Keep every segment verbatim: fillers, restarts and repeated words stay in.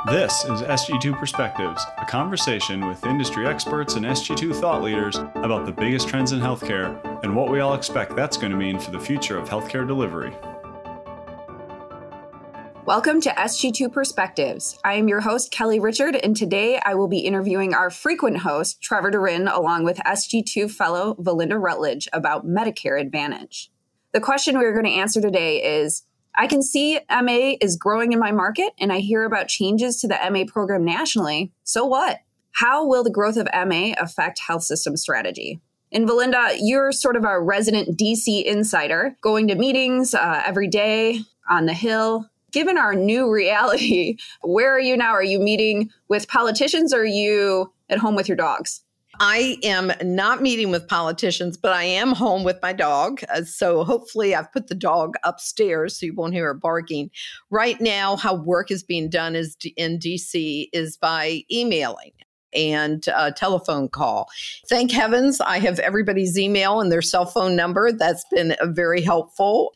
This is S G two Perspectives, a conversation with industry experts and S G two thought leaders about the biggest trends in healthcare and what we all expect that's going to mean for the future of healthcare delivery. Welcome to S G two Perspectives. I am your host, Kelly Richard, and today I will be interviewing our frequent host, Trevor Durin, along with S G two fellow Valinda Rutledge about Medicare Advantage. The question we're going to answer today is, I can see M A is growing in my market, and I hear about changes to the M A program nationally. So what? How will the growth of M A affect health system strategy? And Valinda, you're sort of our resident D C insider, going to meetings uh, every day on the Hill. Given our new reality, where are you now? Are you meeting with politicians or are you at home with your dogs? I am not meeting with politicians, but I am home with my dog. Uh, so hopefully I've put the dog upstairs so you won't hear her barking. Right now, how work is being done is d- in D C is by emailing and uh, telephone call. Thank heavens I have everybody's email and their cell phone number. That's been uh, very helpful.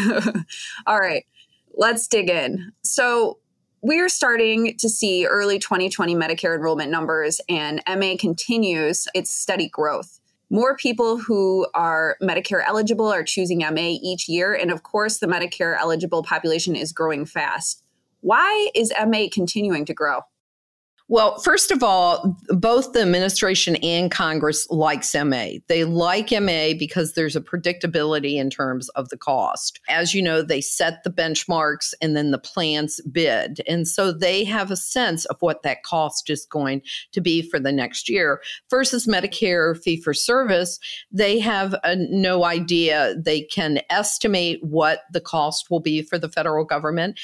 All right, let's dig in. So we're starting to see early twenty twenty Medicare enrollment numbers, and M A continues its steady growth. More people who are Medicare eligible are choosing M A each year, and of course, the Medicare eligible population is growing fast. Why is M A continuing to grow? Well, first of all, both the administration and Congress likes M A. They like M A because there's a predictability in terms of the cost. As you know, they set the benchmarks and then the plans bid. And so they have a sense of what that cost is going to be for the next year. Versus Medicare fee-for-service, they have a, no idea. They can estimate what the cost will be for the federal government.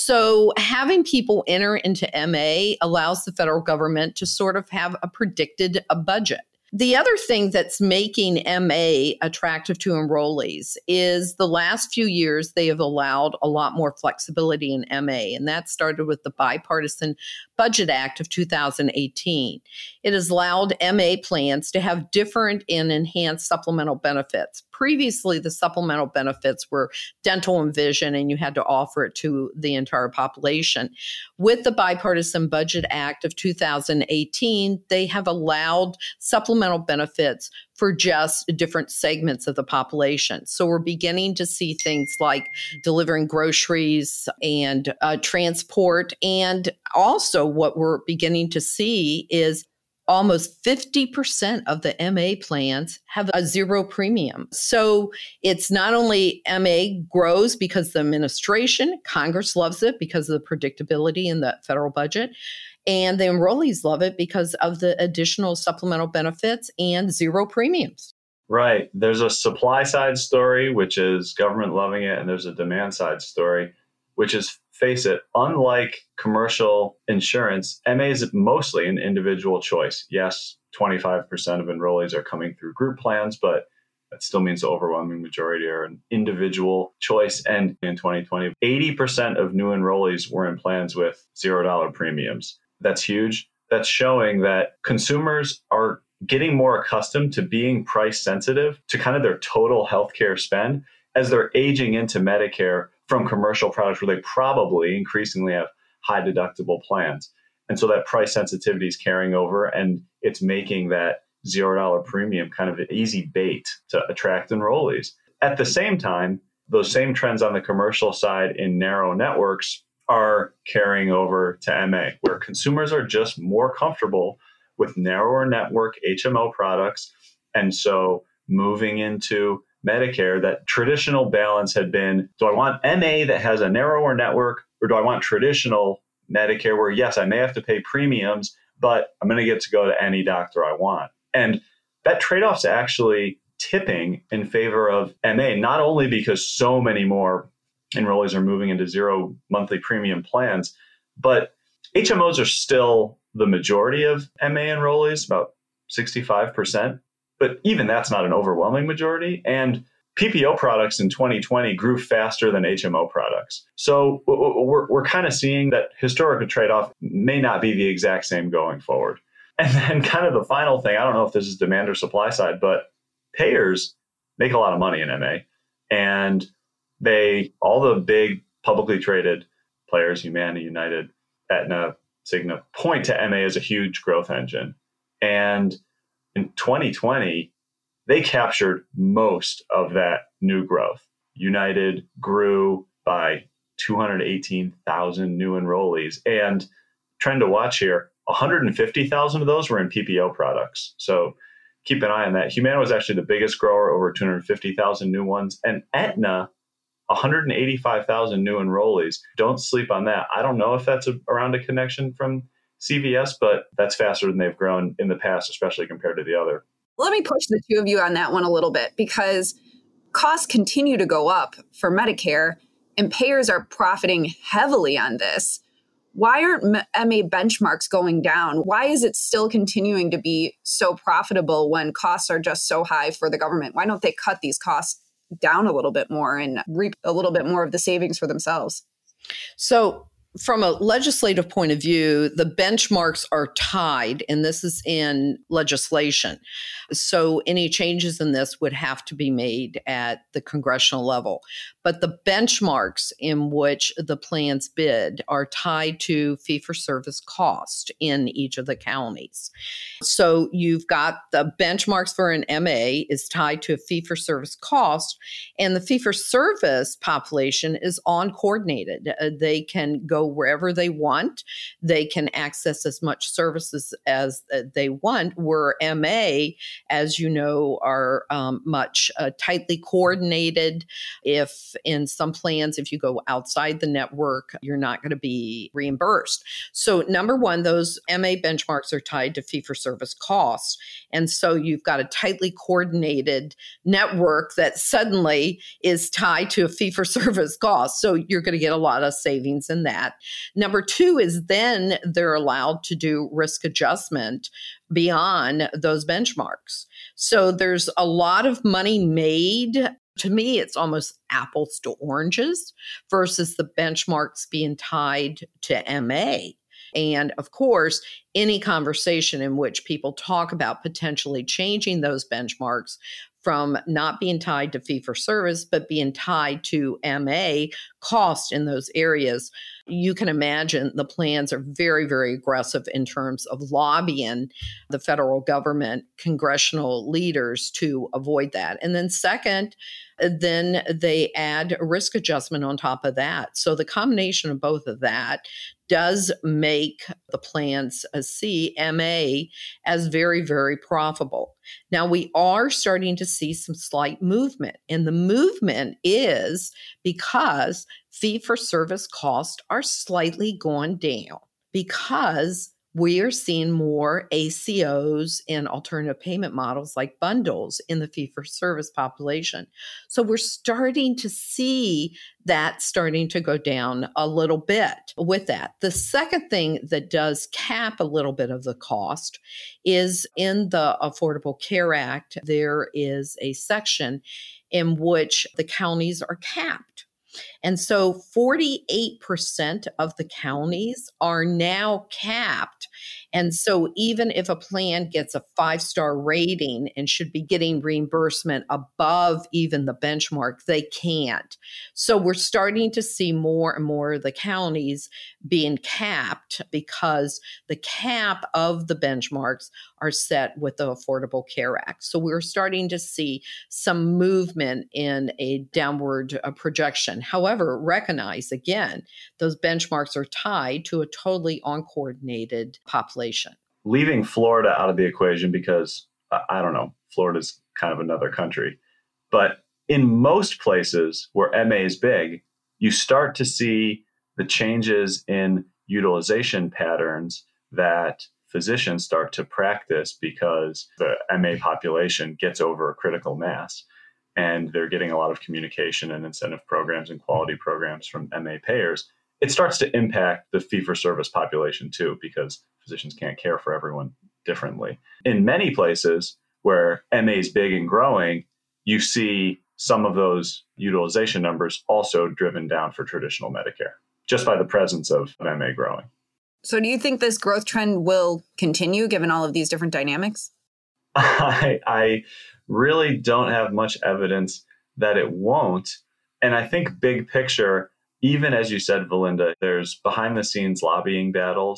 So having people enter into M A allows the the federal government to sort of have a predicted a budget. The other thing that's making M A attractive to enrollees is the last few years they have allowed a lot more flexibility in M A, and that started with the Bipartisan Budget Act of two thousand eighteen. It has allowed M A plans to have different and enhanced supplemental benefits. Previously, the supplemental benefits were dental and vision, and you had to offer it to the entire population. With the Bipartisan Budget Act of two thousand eighteen, they have allowed supplemental benefits for just different segments of the population. So we're beginning to see things like delivering groceries and uh, transport. And also what we're beginning to see is almost fifty percent of the M A plans have a zero premium. So it's not only M A grows because the administration, Congress loves it because of the predictability in the federal budget, and the enrollees love it because of the additional supplemental benefits and zero premiums. Right. There's a supply side story, which is government loving it, and there's a demand side story, which is, face it, unlike commercial insurance, M A is mostly an individual choice. Yes, twenty-five percent of enrollees are coming through group plans, but that still means the overwhelming majority are an individual choice. And in twenty twenty, eighty percent of new enrollees were in plans with zero dollar premiums. That's huge. That's showing that consumers are getting more accustomed to being price sensitive to kind of their total healthcare spend as they're aging into Medicare from commercial products where they probably increasingly have high deductible plans. And so that price sensitivity is carrying over, and it's making that zero dollar premium kind of an easy bait to attract enrollees. At the same time, those same trends on the commercial side in narrow networks are carrying over to M A, where consumers are just more comfortable with narrower network H M O products. And so moving into Medicare, that traditional balance had been, do I want M A that has a narrower network, or do I want traditional Medicare where, yes, I may have to pay premiums, but I'm going to get to go to any doctor I want? And that trade-off's actually tipping in favor of M A, not only because so many more enrollees are moving into zero monthly premium plans, but H M Os are still the majority of M A enrollees, about sixty-five percent. But even that's not an overwhelming majority. And P P O products in twenty twenty grew faster than H M O products. So we're, we're kind of seeing that historical trade-off may not be the exact same going forward. And then kind of the final thing, I don't know if this is demand or supply side, but payers make a lot of money in M A. And they, all the big publicly traded players, Humana, United, Aetna, Cigna point to M A as a huge growth engine. And in twenty twenty, they captured most of that new growth. United grew by two hundred eighteen thousand new enrollees. And trend to watch here, one hundred fifty thousand of those were in P P O products. So keep an eye on that. Humana was actually the biggest grower, over two hundred fifty thousand new ones. And Aetna, one hundred eighty-five thousand new enrollees. Don't sleep on that. I don't know if that's a, around a connection from C V S, but that's faster than they've grown in the past, especially compared to the other. Let me push the two of you on that one a little bit, because costs continue to go up for Medicare and payers are profiting heavily on this. Why aren't M A benchmarks going down? Why is it still continuing to be so profitable when costs are just so high for the government? Why don't they cut these costs down a little bit more and reap a little bit more of the savings for themselves? So from a legislative point of view, the benchmarks are tied, and this is in legislation. So any changes in this would have to be made at the congressional level. But the benchmarks in which the plans bid are tied to fee-for-service cost in each of the counties. So you've got the benchmarks for an M A is tied to a fee-for-service cost, and the fee-for-service population is on-coordinated. Uh, they can go wherever they want. They can access as much services as uh, they want, where M A, as you know, are um, much uh, tightly coordinated. If in some plans, if you go outside the network, you're not going to be reimbursed. So number one, those M A benchmarks are tied to fee-for-service costs. And so you've got a tightly coordinated network that suddenly is tied to a fee-for-service cost. So you're going to get a lot of savings in that. Number two is then they're allowed to do risk adjustment beyond those benchmarks. So there's a lot of money made. To me, it's almost apples to oranges versus the benchmarks being tied to M A. And of course, any conversation in which people talk about potentially changing those benchmarks from not being tied to fee-for-service, but being tied to M A cost in those areas, you can imagine the plans are very, very aggressive in terms of lobbying the federal government, congressional leaders to avoid that. And then second, then they add a risk adjustment on top of that. So the combination of both of that does make the plans see M A as very, very profitable. Now, we are starting to see some slight movement, and the movement is because fee-for-service costs are slightly going down because we are seeing more A C Os and alternative payment models like bundles in the fee-for-service population. So we're starting to see that starting to go down a little bit with that. The second thing that does cap a little bit of the cost is in the Affordable Care Act, there is a section in which the counties are capped. And so forty-eight percent of the counties are now capped. And so even if a plan gets a five-star rating and should be getting reimbursement above even the benchmark, they can't. So we're starting to see more and more of the counties being capped because the cap of the benchmarks are set with the Affordable Care Act. So we're starting to see some movement in a downward uh, projection. However, recognize again, those benchmarks are tied to a totally uncoordinated population. Leaving Florida out of the equation because, I don't know, Florida's kind of another country. But in most places where M A is big, you start to see the changes in utilization patterns that physicians start to practice because the M A population gets over a critical mass. And they're getting a lot of communication and incentive programs and quality programs from M A payers. It starts to impact the fee-for-service population too, because physicians can't care for everyone differently. In many places where M A is big and growing, you see some of those utilization numbers also driven down for traditional Medicare, just by the presence of M A growing. So do you think this growth trend will continue given all of these different dynamics? I, I really don't have much evidence that it won't. And I think big picture, even as you said, Valinda, there's behind the scenes lobbying battles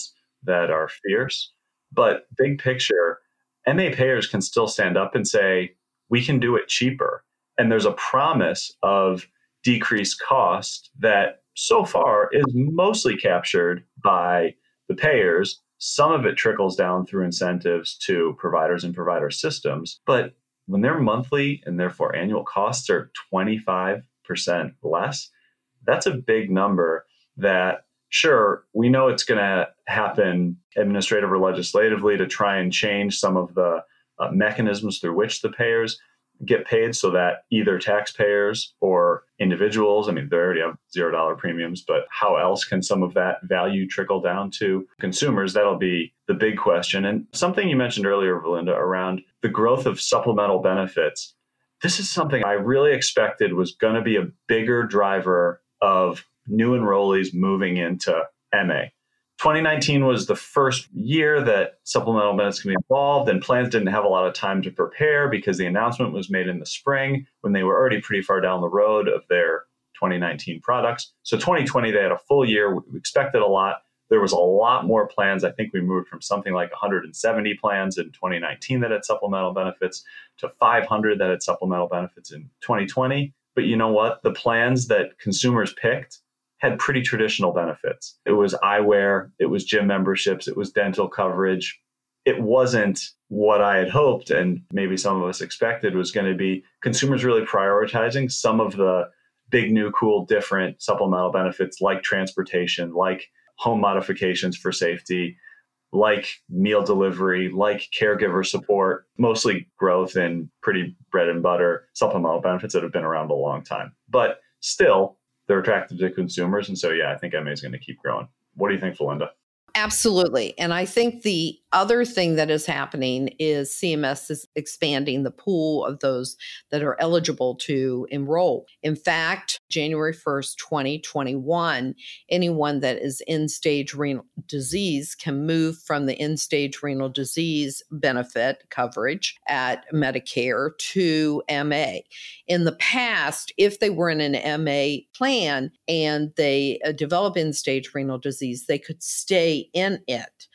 that are fierce. But big picture, M A payers can still stand up and say, we can do it cheaper. And there's a promise of decreased cost that so far is mostly captured by the payers. Some of it trickles down through incentives to providers and provider systems. But when their monthly and therefore annual costs are twenty-five percent less, that's a big number that, sure, we know it's going to happen administrative or legislatively to try and change some of the uh, mechanisms through which the payers get paid so that either taxpayers or individuals, I mean, they already have zero dollar premiums, but how else can some of that value trickle down to consumers? That'll be the big question. And something you mentioned earlier, Valinda, around the growth of supplemental benefits. This is something I really expected was going to be a bigger driver of new enrollees moving into M A. twenty nineteen was the first year that supplemental benefits can be involved, and plans didn't have a lot of time to prepare because the announcement was made in the spring when they were already pretty far down the road of their twenty nineteen products. So twenty twenty, they had a full year. We expected a lot. There was a lot more plans. I think we moved from something like one hundred seventy plans in twenty nineteen that had supplemental benefits to five hundred that had supplemental benefits in twenty twenty. But you know what? The plans that consumers picked had pretty traditional benefits. It was eyewear, it was gym memberships, it was dental coverage. It wasn't what I had hoped, and maybe some of us expected, was going to be consumers really prioritizing some of the big, new, cool, different supplemental benefits like transportation, like home modifications for safety, like meal delivery, like caregiver support, mostly growth in pretty bread and butter supplemental benefits that have been around a long time. But still, they're attractive to consumers. And so, yeah, I think M A is going to keep growing. What do you think, Valinda? Absolutely. And I think the other thing that is happening is C M S is expanding the pool of those that are eligible to enroll. In fact, January first, twenty twenty-one, anyone that is end-stage renal disease can move from the end-stage renal disease benefit coverage at Medicare to M A. In the past, if they were in an M A plan and they uh, develop end-stage renal disease, they could stay in it.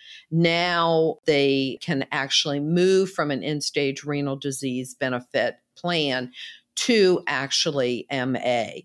Now they can actually move from an end-stage renal disease benefit plan to actually M A.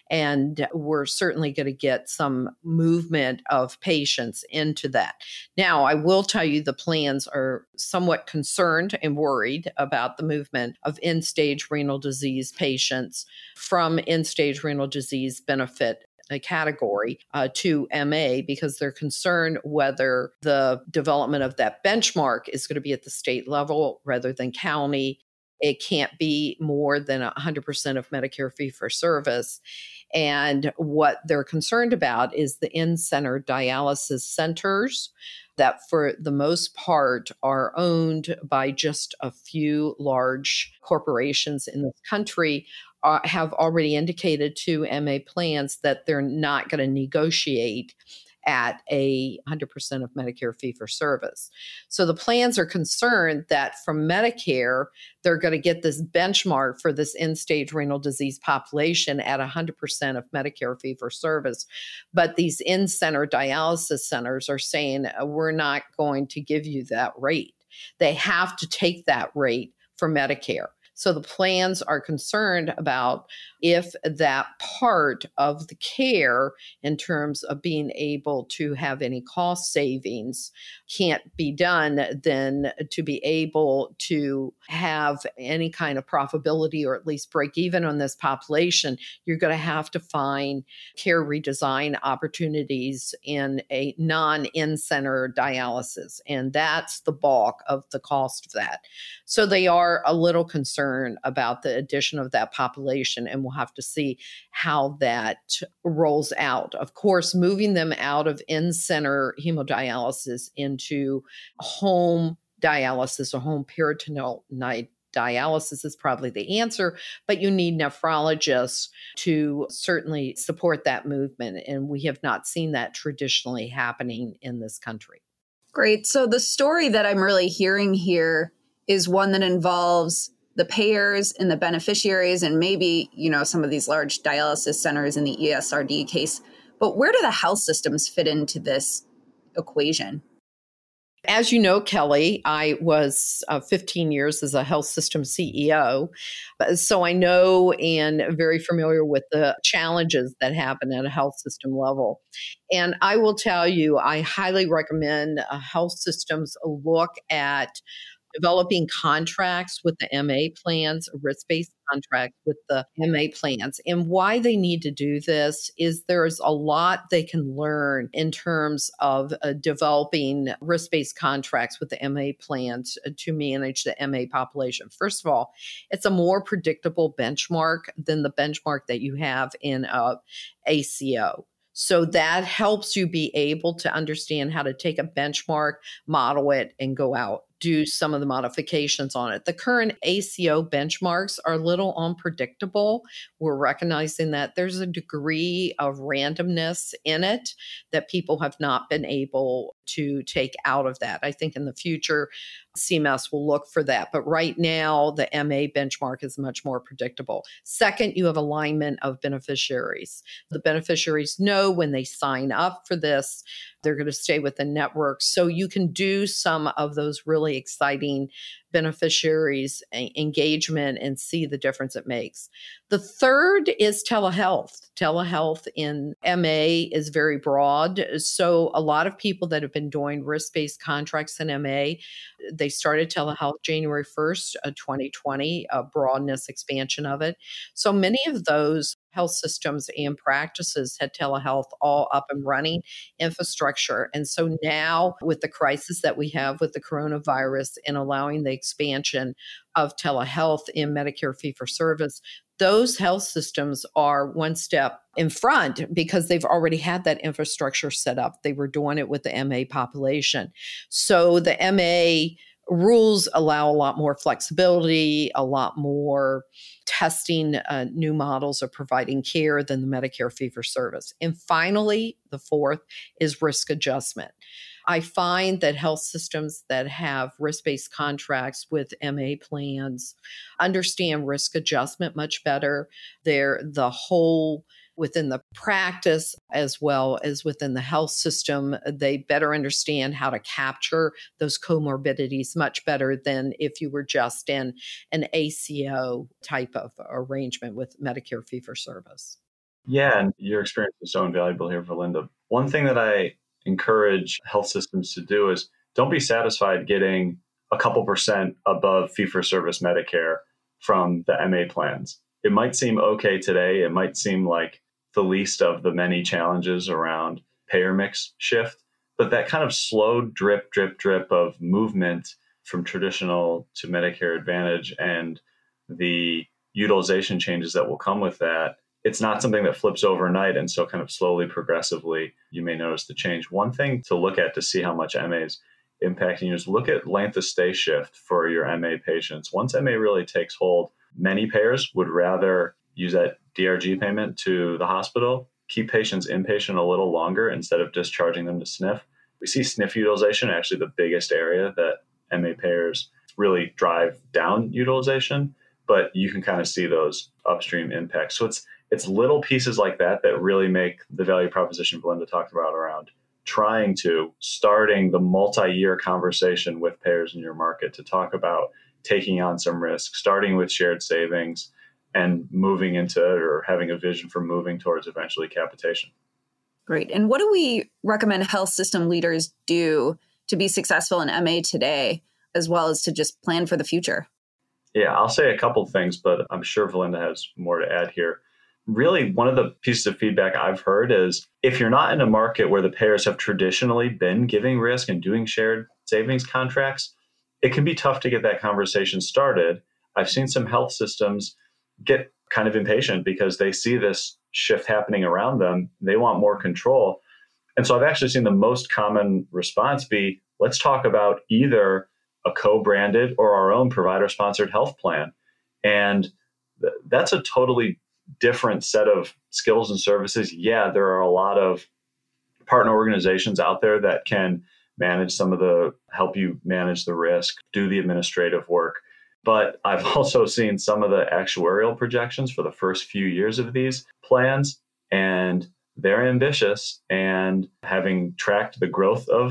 And we're certainly going to get some movement of patients into that. Now, I will tell you the plans are somewhat concerned and worried about the movement of end-stage renal disease patients from end-stage renal disease benefit a category uh, to M A because they're concerned whether the development of that benchmark is going to be at the state level rather than county. It can't be more than one hundred percent of Medicare fee-for-service. And what they're concerned about is the in-center dialysis centers that for the most part are owned by just a few large corporations in this country uh, have already indicated to M A plans that they're not going to negotiate at a one hundred percent of Medicare fee-for-service. So the plans are concerned that from Medicare, they're going to get this benchmark for this end-stage renal disease population at one hundred percent of Medicare fee-for-service. But these in-center dialysis centers are saying, we're not going to give you that rate. They have to take that rate for Medicare. So the plans are concerned about if that part of the care in terms of being able to have any cost savings can't be done, then to be able to have any kind of profitability or at least break even on this population, you're going to have to find care redesign opportunities in a non-in-center dialysis. And that's the bulk of the cost of that. So they are a little concerned about the addition of that population, and we'll have to see how that rolls out. Of course, moving them out of in-center hemodialysis into home dialysis or home peritoneal dialysis is probably the answer, but you need nephrologists to certainly support that movement, and we have not seen that traditionally happening in this country. Great. So the story that I'm really hearing here is one that involves the payers and the beneficiaries and maybe, you know, some of these large dialysis centers in the E S R D case. But where do the health systems fit into this equation? As you know, Kelly, I was uh, fifteen years as a health system C E O. So I know and very familiar with the challenges that happen at a health system level. And I will tell you, I highly recommend uh, health systems look at developing contracts with the M A plans, risk-based contracts with the M A plans. And why they need to do this is there's a lot they can learn in terms of uh, developing risk-based contracts with the M A plans to manage the M A population. First of all, it's a more predictable benchmark than the benchmark that you have in a A C O. So that helps you be able to understand how to take a benchmark, model it, and go out, do some of the modifications on it. The current A C O benchmarks are a little unpredictable. We're recognizing that there's a degree of randomness in it that people have not been able to take out of that. I think in the future, C M S will look for that. But right now, the M A benchmark is much more predictable. Second, you have alignment of beneficiaries. The beneficiaries know when they sign up for this, they're going to stay with the network. So you can do some of those really exciting beneficiaries engagement and see the difference it makes. The third is telehealth. Telehealth in M A is very broad. So a lot of people that have been doing risk-based contracts in M A, they started telehealth January first, uh, twenty twenty, a broadness expansion of it. So many of those health systems and practices had telehealth all up and running infrastructure. And so now with the crisis that we have with the coronavirus and allowing the expansion of telehealth in Medicare fee-for-service, those health systems are one step in front because they've already had that infrastructure set up. They were doing it with the M A population. So the M A rules allow a lot more flexibility, a lot more testing uh, new models of providing care than the Medicare fee-for-service. And finally, the fourth is risk adjustment. I find that health systems that have risk-based contracts with M A plans understand risk adjustment much better. They're the whole within the practice as well as within the health system, they better understand how to capture those comorbidities much better than if you were just in an A C O type of arrangement with Medicare fee-for-service. Yeah, and your experience is so invaluable here, Valinda. One thing that I encourage health systems to do is don't be satisfied getting a couple percent above fee-for-service Medicare from the M A plans. It might seem okay today. It might seem like the least of the many challenges around payer mix shift, but that kind of slow drip, drip, drip of movement from traditional to Medicare Advantage and the utilization changes that will come with that, it's not something that flips overnight. And so kind of slowly, progressively, you may notice the change. One thing to look at to see how much M A is impacting you is look at length of stay shift for your M A patients. Once M A really takes hold, many payers would rather use that D R G payment to the hospital, keep patients inpatient a little longer instead of discharging them to S N F. We see S N F utilization actually the biggest area that M A payers really drive down utilization, but you can kind of see those upstream impacts. So it's it's little pieces like that that really make the value proposition Valinda talked about around trying to starting the multi-year conversation with payers in your market to talk about taking on some risk, starting with shared savings and moving into or having a vision for moving towards eventually capitation. Great. And what do we recommend health system leaders do to be successful in M A today, as well as to just plan for the future? Yeah, I'll say a couple of things, but I'm sure Valinda has more to add here. Really, one of the pieces of feedback I've heard is if you're not in a market where the payers have traditionally been giving risk and doing shared savings contracts, it can be tough to get that conversation started. I've seen some health systems get kind of impatient because they see this shift happening around them. They want more control. And so I've actually seen the most common response be, let's talk about either a co-branded or our own provider-sponsored health plan. And th- that's a totally different set of skills and services. Yeah, there are a lot of partner organizations out there that can manage some of the, help you manage the risk, do the administrative work. But I've also seen some of the actuarial projections for the first few years of these plans, and they're ambitious. And having tracked the growth of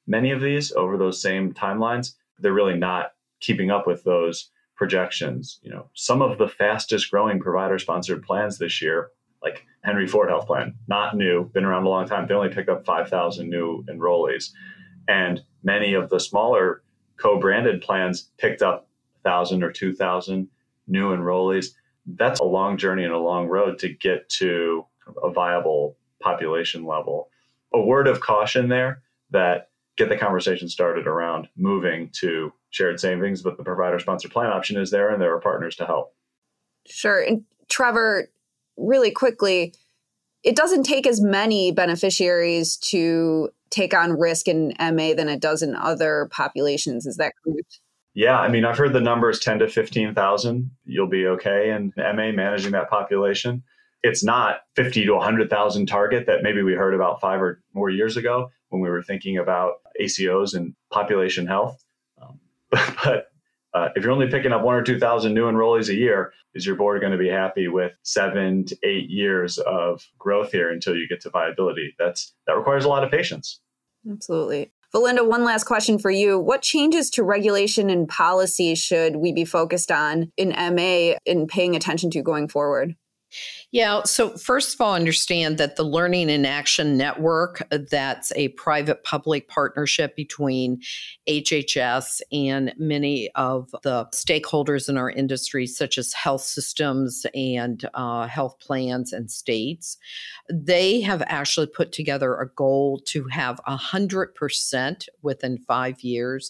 many of these over those same timelines, they're really not keeping up with those projections. You know, some of the fastest growing provider sponsored plans this year, like Henry Ford Health Plan, not new, been around a long time. They only picked up five thousand new enrollees. And many of the smaller co-branded plans picked up one thousand or two thousand new enrollees. That's a long journey and a long road to get to a viable population level. A word of caution there that get the conversation started around moving to shared savings, but the provider sponsored plan option is there and there are partners to help. Sure. And Trevor, really quickly, it doesn't take as many beneficiaries to take on risk in M A than it does in other populations. Is that correct? Yeah, I mean, I've heard the numbers ten to fifteen thousand. You'll be okay in M A managing that population. It's not fifty to one hundred thousand target that maybe we heard about five or more years ago when we were thinking about A C Os and population health. Um, but but uh, if you're only picking up one or two thousand new enrollees a year, is your board going to be happy with seven to eight years of growth here until you get to viability? That's that requires a lot of patience. Absolutely. Valinda, one last question for you. What changes to regulation and policy should we be focused on in M A in paying attention to going forward? Yeah. So first of all, understand that the Learning in Action Network, that's a private-public partnership between H H S and many of the stakeholders in our industry, such as health systems and uh, health plans and states. They have actually put together a goal to have one hundred percent within five years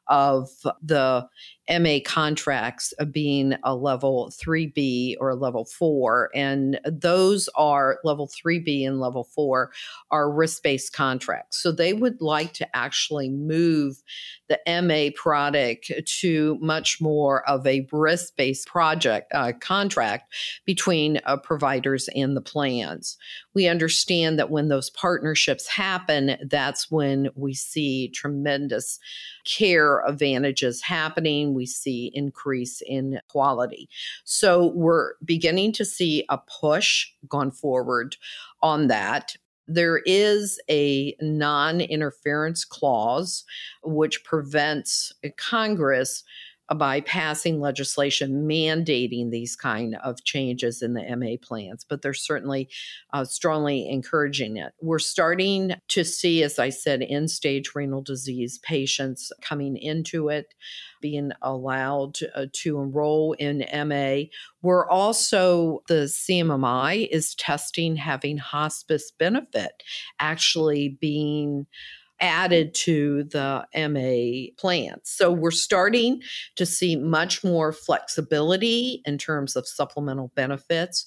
of the M A contracts being a level three B or a level four. And those are level three B and level four are risk-based contracts. So they would like to actually move the M A product to much more of a risk-based project uh, contract between uh, providers and the plans. We understand that when those partnerships happen, that's when we see tremendous care advantages happening. We see increase in quality. So we're beginning to see a push going forward on that. There is a non-interference clause which prevents Congress by passing legislation mandating these kind of changes in the M A plans, but they're certainly uh, strongly encouraging it. We're starting to see, as I said, end-stage renal disease patients coming into it, being allowed uh, to enroll in M A. We're also, the C M M I is testing having hospice benefit actually being added to the M A plan. So we're starting to see much more flexibility in terms of supplemental benefits.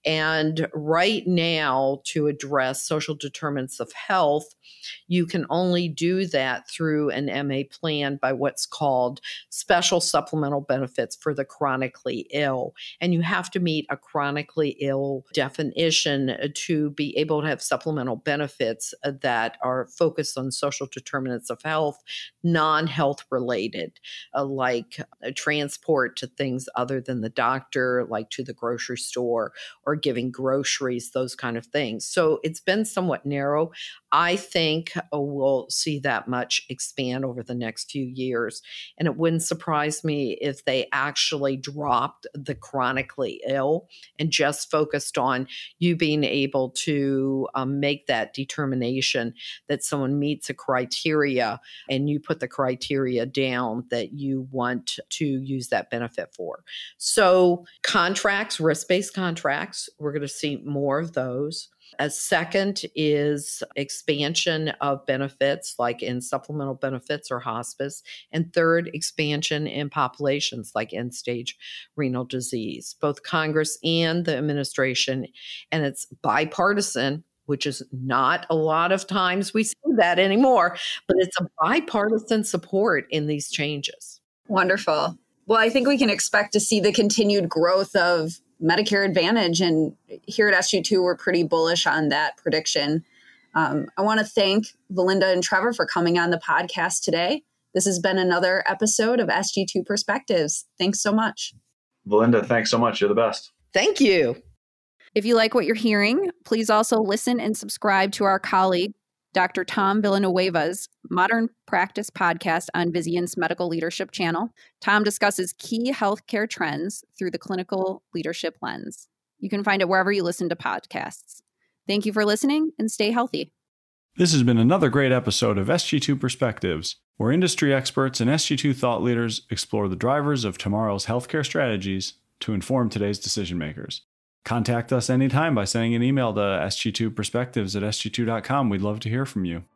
And right now, to address social determinants of health, you can only do that through an M A plan by what's called special supplemental benefits for the chronically ill. And you have to meet a chronically ill definition to be able to have supplemental benefits that are focused on social determinants of health, non-health related, uh, like uh, transport to things other than the doctor, like to the grocery store or giving groceries, those kind of things. So it's been somewhat narrow. I think uh, we'll see that much expand over the next few years. And it wouldn't surprise me if they actually dropped the chronically ill and just focused on you being able to um, make that determination that someone meets a criteria and you put the criteria down that you want to use that benefit for. So contracts, risk-based contracts, we're going to see more of those. A second is expansion of benefits like in supplemental benefits or hospice. And third, expansion in populations like end-stage renal disease. Both Congress and the administration, and it's bipartisan, which is not a lot of times we see that anymore, but it's a bipartisan support in these changes. Wonderful. Well, I think we can expect to see the continued growth of Medicare Advantage. And here at S G two, we're pretty bullish on that prediction. Um, I want to thank Valinda and Trevor for coming on the podcast today. This has been another episode of S G two Perspectives. Thanks so much. Valinda, thanks so much. You're the best. Thank you. If you like what you're hearing, please also listen and subscribe to our colleague, Doctor Tom Villanueva's Modern Practice podcast on Vizient's Medical Leadership channel. Tom discusses key healthcare trends through the clinical leadership lens. You can find it wherever you listen to podcasts. Thank you for listening and stay healthy. This has been another great episode of S G two Perspectives, where industry experts and S G two thought leaders explore the drivers of tomorrow's healthcare strategies to inform today's decision makers. Contact us anytime by sending an email to S G two perspectives at S G two dot com. We'd love to hear from you.